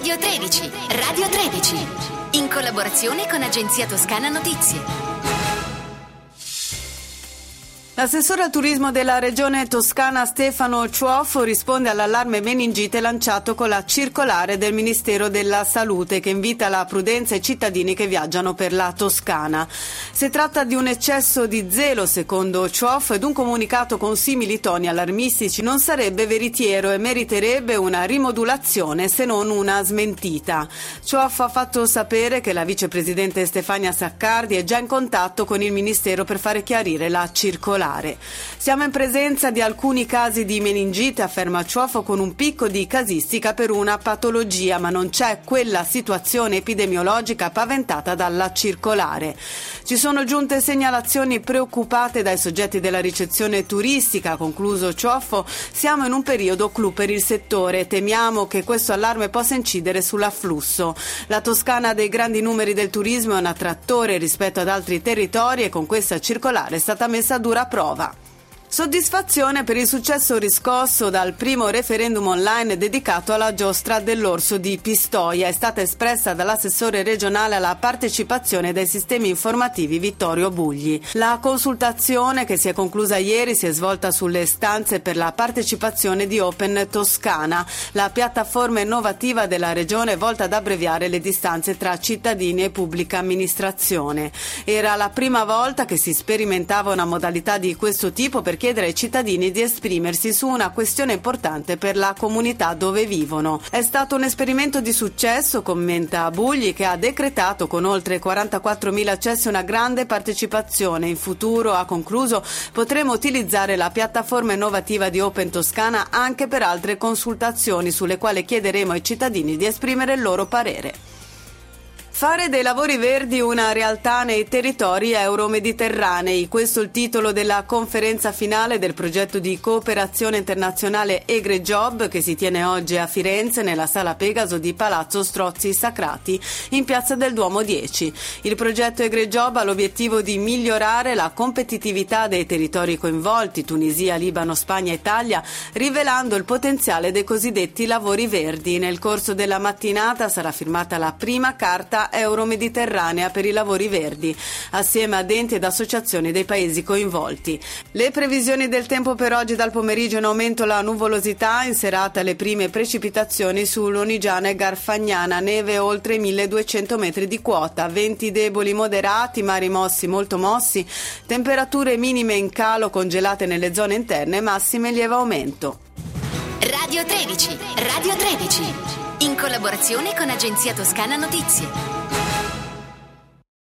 Radio 13, Radio 13, in collaborazione con Agenzia Toscana Notizie. L'assessore al turismo della regione toscana Stefano Ciuoffo risponde all'allarme meningite lanciato con la circolare del Ministero della Salute che invita alla prudenza ai cittadini che viaggiano per la Toscana. Si tratta di un eccesso di zelo, secondo Ciuoffo, ed un comunicato con simili toni allarmistici non sarebbe veritiero e meriterebbe una rimodulazione se non una smentita. Ciuoffo ha fatto sapere che la vicepresidente Stefania Saccardi è già in contatto con il Ministero per fare chiarire la circolare. Siamo in presenza di alcuni casi di meningite, afferma Ciuoffo, con un picco di casistica per una patologia, ma non c'è quella situazione epidemiologica paventata dalla circolare. Ci sono giunte segnalazioni preoccupate dai soggetti della ricezione turistica, ha concluso Ciuoffo. Siamo in un periodo clou per il settore, temiamo che questo allarme possa incidere sull'afflusso. La Toscana ha dei grandi numeri del turismo, è un attrattore rispetto ad altri territori e con questa circolare è stata messa a dura prova. Soddisfazione per il successo riscosso dal primo referendum online dedicato alla giostra dell'orso di Pistoia. È stata espressa dall'assessore regionale alla partecipazione dai sistemi informativi Vittorio Bugli. La consultazione, che si è conclusa ieri, si è svolta sulle stanze per la partecipazione di Open Toscana, la piattaforma innovativa della regione volta ad abbreviare le distanze tra cittadini e pubblica amministrazione. Era la prima volta che si sperimentava una modalità di questo tipo per chiedere ai cittadini di esprimersi su una questione importante per la comunità dove vivono. È stato un esperimento di successo, commenta Bugli, che ha decretato con oltre 44.000 accessi una grande partecipazione. In futuro, ha concluso, potremo utilizzare la piattaforma innovativa di Open Toscana anche per altre consultazioni sulle quali chiederemo ai cittadini di esprimere il loro parere. Fare dei lavori verdi una realtà nei territori euro-mediterranei. Questo è il titolo della conferenza finale del progetto di cooperazione internazionale EGREJOB che si tiene oggi a Firenze nella Sala Pegaso di Palazzo Strozzi Sacrati in Piazza del Duomo 10. Il progetto EGREJOB ha l'obiettivo di migliorare la competitività dei territori coinvolti, Tunisia, Libano, Spagna e Italia, rivelando il potenziale dei cosiddetti lavori verdi. Nel corso della mattinata sarà firmata la prima carta euro-mediterranea per i lavori verdi, assieme ad enti ed associazioni dei paesi coinvolti. Le previsioni del tempo per oggi: dal pomeriggio in aumento la nuvolosità, in serata le prime precipitazioni su Lunigiana e Garfagnana, neve oltre 1200 metri di quota, venti deboli moderati, mari mossi molto mossi, temperature minime in calo, congelate nelle zone interne, massime in lieve aumento. Radio 13, Radio 13, in collaborazione con Agenzia Toscana Notizie.